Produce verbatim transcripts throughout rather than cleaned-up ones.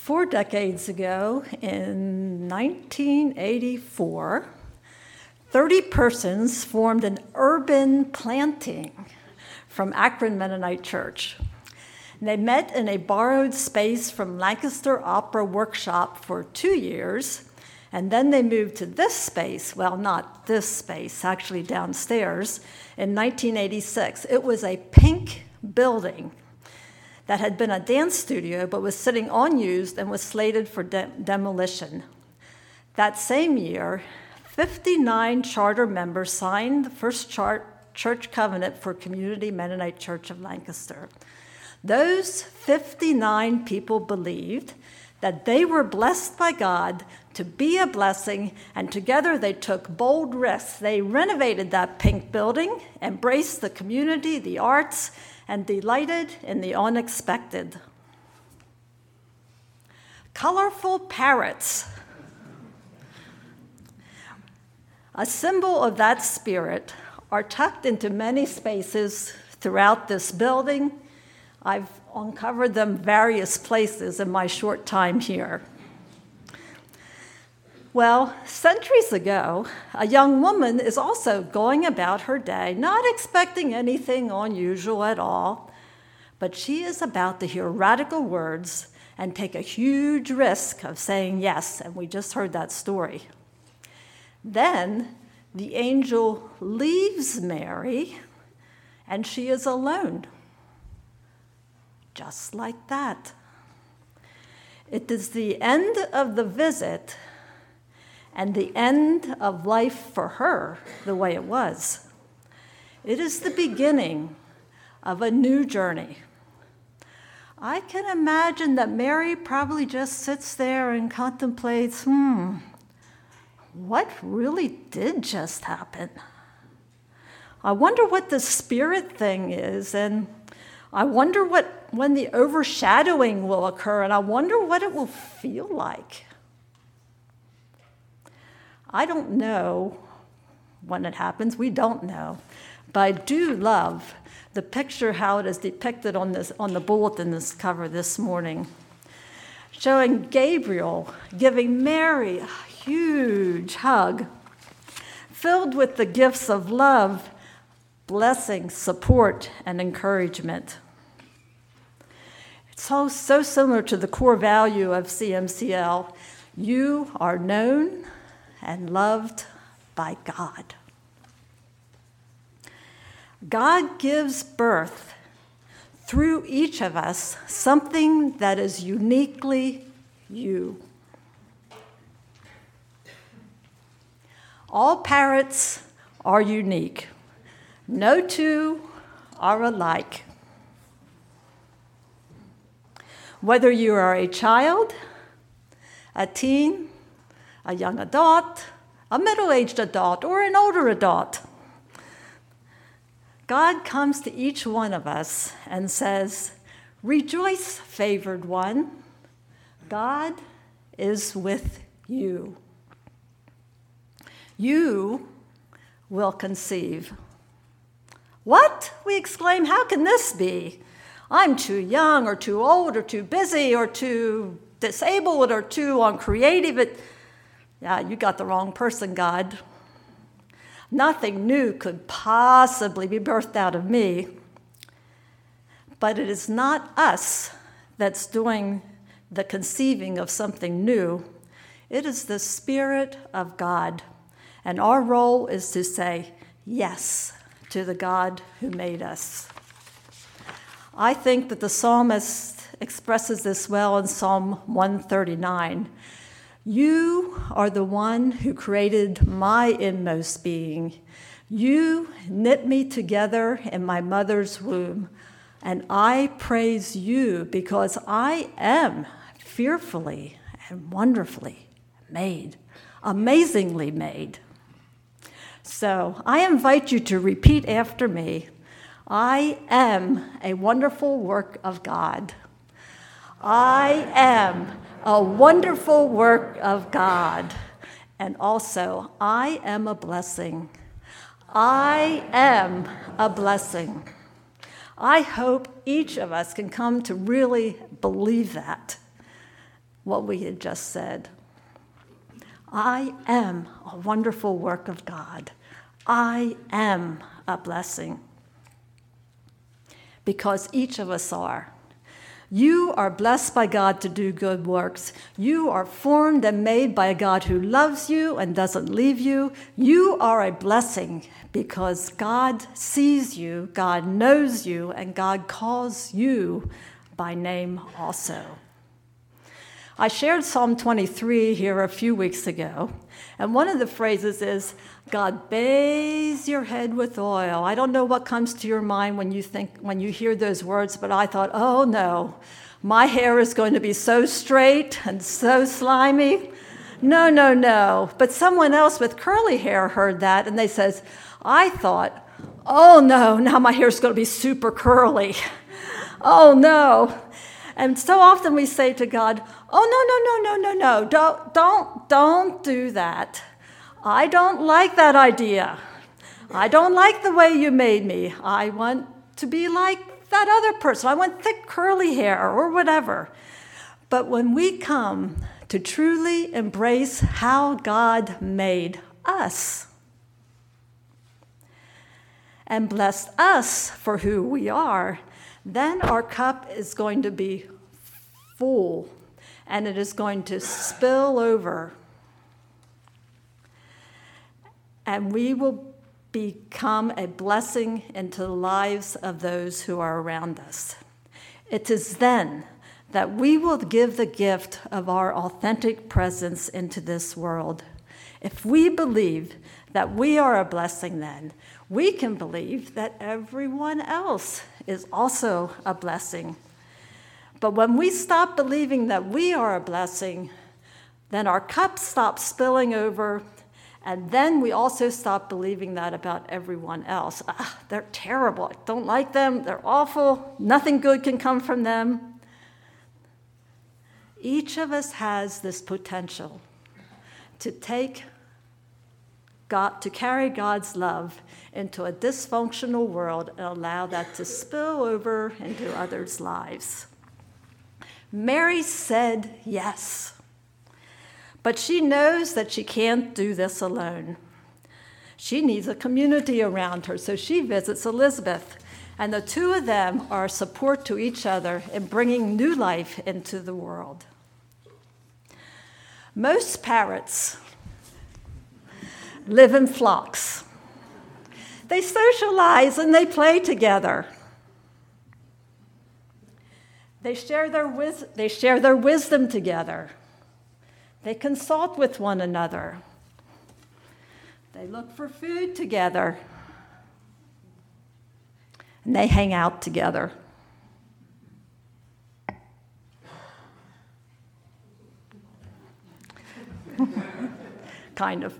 Four decades ago, in nineteen eighty-four, thirty persons formed an urban planting from Akron Mennonite Church. And they met in a borrowed space from Lancaster Opera Workshop for two years, and then they moved to this space, well, not this space, actually downstairs, in nineteen eighty-six. It was a pink building that had been a dance studio but was sitting unused and was slated for de- demolition. That same year, fifty-nine charter members signed the first chart, church covenant for Community Mennonite Church of Lancaster. Those fifty-nine people believed that they were blessed by God to be a blessing, and together they took bold risks. They renovated that pink building, embraced the community, the arts, and delighted in the unexpected. Colorful parrots. A symbol of that spirit are tucked into many spaces throughout this building. I've uncovered them various places in my short time here. Well, centuries ago, a young woman is also going about her day, not expecting anything unusual at all, but she is about to hear radical words and take a huge risk of saying yes, and we just heard that story. Then the angel leaves Mary, and she is alone. Just like that. It is the end of the visit and the end of life for her the way it was. It is the beginning of a new journey. I can imagine that Mary probably just sits there and contemplates, hmm, what really did just happen? I wonder what the spirit thing is, and I wonder what when the overshadowing will occur, and I wonder what it will feel like. I don't know when it happens. We don't know. But I do love the picture, how it is depicted on this on the bulletin this cover this morning, showing Gabriel giving Mary a huge hug, filled with the gifts of love, blessing, support, and encouragement. It's so, so similar to the core value of C M C L. You are known and loved by God. God gives birth through each of us something that is uniquely you. All parrots are unique. No two are alike. Whether you are a child, a teen, a young adult, a middle-aged adult, or an older adult, God comes to each one of us and says, "Rejoice, favored one. God is with you. You will conceive." What? We exclaim, how can this be? I'm too young or too old or too busy or too disabled or too uncreative. It, yeah, you got the wrong person, God. Nothing new could possibly be birthed out of me. But it is not us that's doing the conceiving of something new. It is the Spirit of God. And our role is to say yes to the God who made us. I think that the psalmist expresses this well in Psalm one thirty-nine. You are the one who created my inmost being. You knit me together in my mother's womb, and I praise you because I am fearfully and wonderfully made, amazingly made. So I invite you to repeat after me. I am a wonderful work of God. I am a wonderful work of God. And also, I am a blessing. I am a blessing. I hope each of us can come to really believe that. what we had just said. I am a wonderful work of God. I am a blessing. Because each of us are. You are blessed by God to do good works. You are formed and made by a God who loves you and doesn't leave you. You are a blessing because God sees you, God knows you, and God calls you by name also. I shared Psalm twenty-three here a few weeks ago, and one of the phrases is, God bathes your head with oil. I don't know what comes to your mind when you think, when you hear those words, but I thought, oh no, my hair is going to be so straight and so slimy. No, no, no. But someone else with curly hair heard that, and they says, I thought, oh no, now my hair is going to be super curly. Oh no. And so often we say to God, oh no, no, no, no, no, no, don't, don't, don't do that. I don't like that idea. I don't like the way you made me. I want to be like that other person. I want thick curly hair or whatever. But when we come to truly embrace how God made us and bless us for who we are, then our cup is going to be full and it is going to spill over. And we will become a blessing into the lives of those who are around us. It is then that we will give the gift of our authentic presence into this world. If we believe that we are a blessing then, we can believe that everyone else is also a blessing. But when we stop believing that we are a blessing, then our cup stops spilling over. And then we also stop believing that about everyone else. Ah, they're terrible. I don't like them. They're awful. Nothing good can come from them. Each of us has this potential to take God, to carry God's love into a dysfunctional world and allow that to spill over into others' lives. Mary said yes. But she knows that she can't do this alone. She needs a community around her, so she visits Elizabeth, and the two of them are support to each other in bringing new life into the world. Most parrots live in flocks. They socialize and they play together. They share their wis- they share their wisdom together. They consult with one another. They look for food together. And they hang out together. Kind of.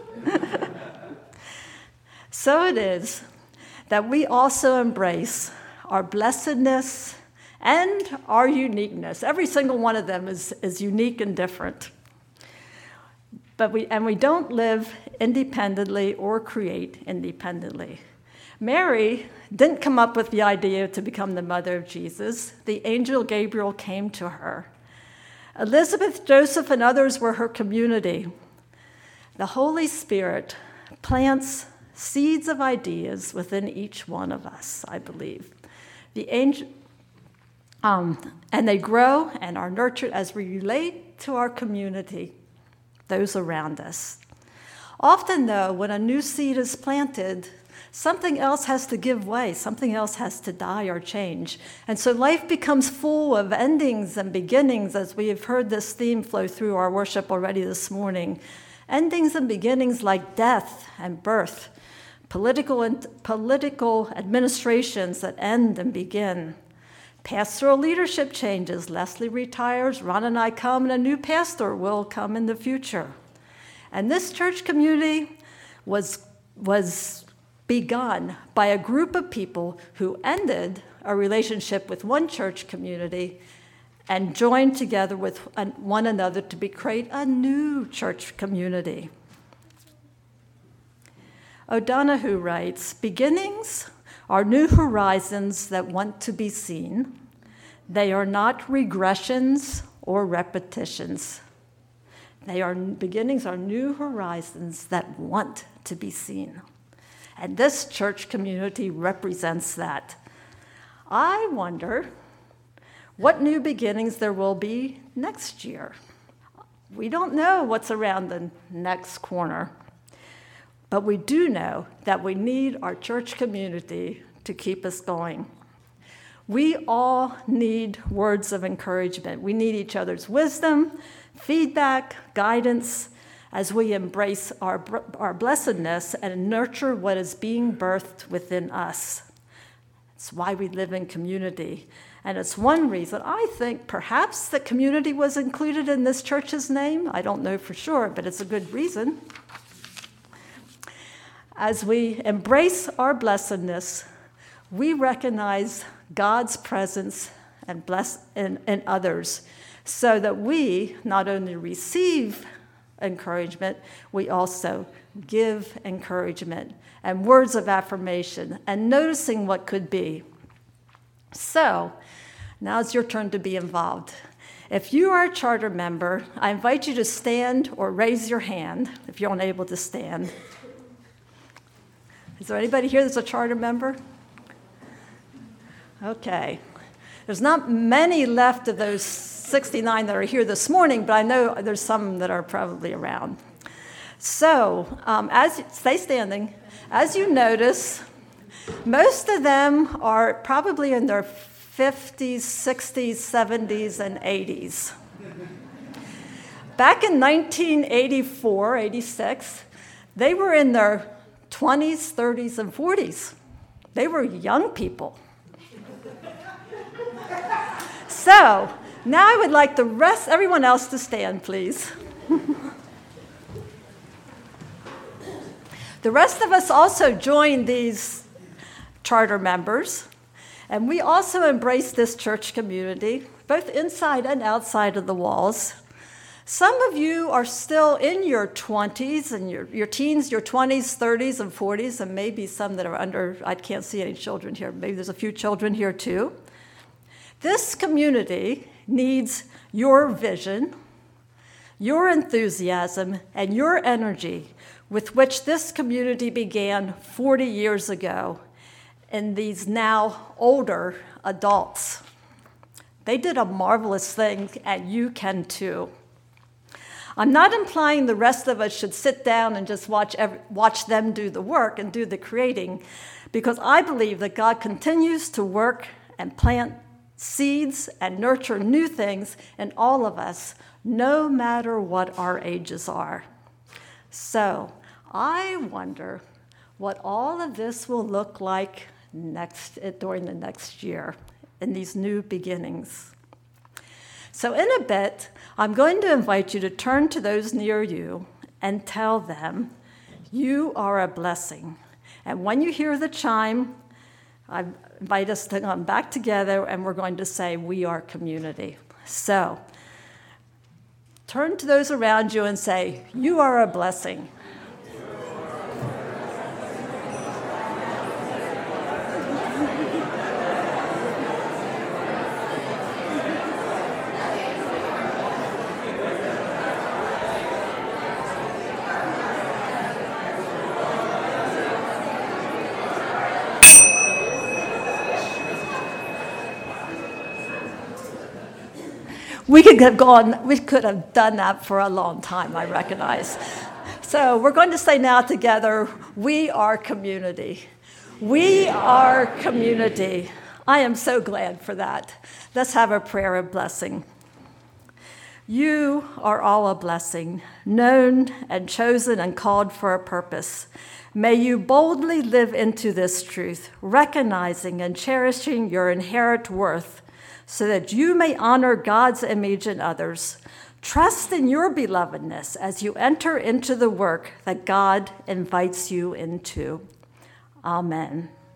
So it is that we also embrace our blessedness and our uniqueness. Every single one of them is, is unique and different. But we, and we don't live independently or create independently. Mary didn't come up with the idea to become the mother of Jesus. The angel Gabriel came to her. Elizabeth, Joseph, and others were her community. The Holy Spirit plants seeds of ideas within each one of us, I believe. The angel, um, and they grow and are nurtured as we relate to our community, those around us. Often, though, when a new seed is planted, something else has to give way, something else has to die or change. And so life becomes full of endings and beginnings, as we have heard this theme flow through our worship already this morning. Endings and beginnings like death and birth, political and political administrations that end and begin. Pastoral leadership changes. Leslie retires, Ron and I come, and a new pastor will come in the future. And this church community was, was begun by a group of people who ended a relationship with one church community and joined together with one another to be, create a new church community. O'Donohue writes, "Beginnings are new horizons that want to be seen. They are not regressions or repetitions. They are beginnings are new horizons that want to be seen. And this church community represents that. I wonder what new beginnings there will be next year. We don't know what's around the next corner, but we do know that we need our church community to keep us going. We all need words of encouragement. We need each other's wisdom, feedback, guidance, as we embrace our, our blessedness and nurture what is being birthed within us. It's why we live in community. And it's one reason I think perhaps the community was included in this church's name. I don't know for sure, but it's a good reason. As we embrace our blessedness, we recognize God's presence and bless in, in others, so that we not only receive encouragement, we also give encouragement and words of affirmation and noticing what could be. So, now it's your turn to be involved. If you are a charter member, I invite you to stand or raise your hand if you're unable to stand. Is there anybody here that's a charter member? Okay. There's not many left of those sixty-nine that are here this morning, but I know there's some that are probably around. So, um, as you, stay standing, as you notice, most of them are probably in their fifties, sixties, seventies, and eighties. Back in nineteen eighty-four, eighty-six, they were in their twenties, thirties, and forties. They were young people. So, now I would like the rest, everyone else to stand, please. The rest of us also joined these charter members, and we also embrace this church community, both inside and outside of the walls. Some of you are still in your twenties and your, your teens, your twenties, thirties, and forties, and maybe some that are under, I can't see any children here. Maybe there's a few children here too. This community needs your vision, your enthusiasm, and your energy with which this community began forty years ago in these now older adults. They did a marvelous thing, and you can too. I'm not implying the rest of us should sit down and just watch every, watch them do the work and do the creating, because I believe that God continues to work and plant seeds and nurture new things in all of us, no matter what our ages are. So I wonder what all of this will look like next during the next year in these new beginnings. So in a bit, I'm going to invite you to turn to those near you and tell them, you are a blessing. And when you hear the chime, I invite us to come back together, and we're going to say, we are community. So, turn to those around you and say, you are a blessing. We could have gone, we could have done that for a long time, I recognize. So we're going to say now together, we are community. We are community. I am so glad for that. Let's have a prayer of blessing. You are all a blessing, known and chosen and called for a purpose. May you boldly live into this truth, recognizing and cherishing your inherent worth, so that you may honor God's image in others. Trust in your belovedness as you enter into the work that God invites you into. Amen.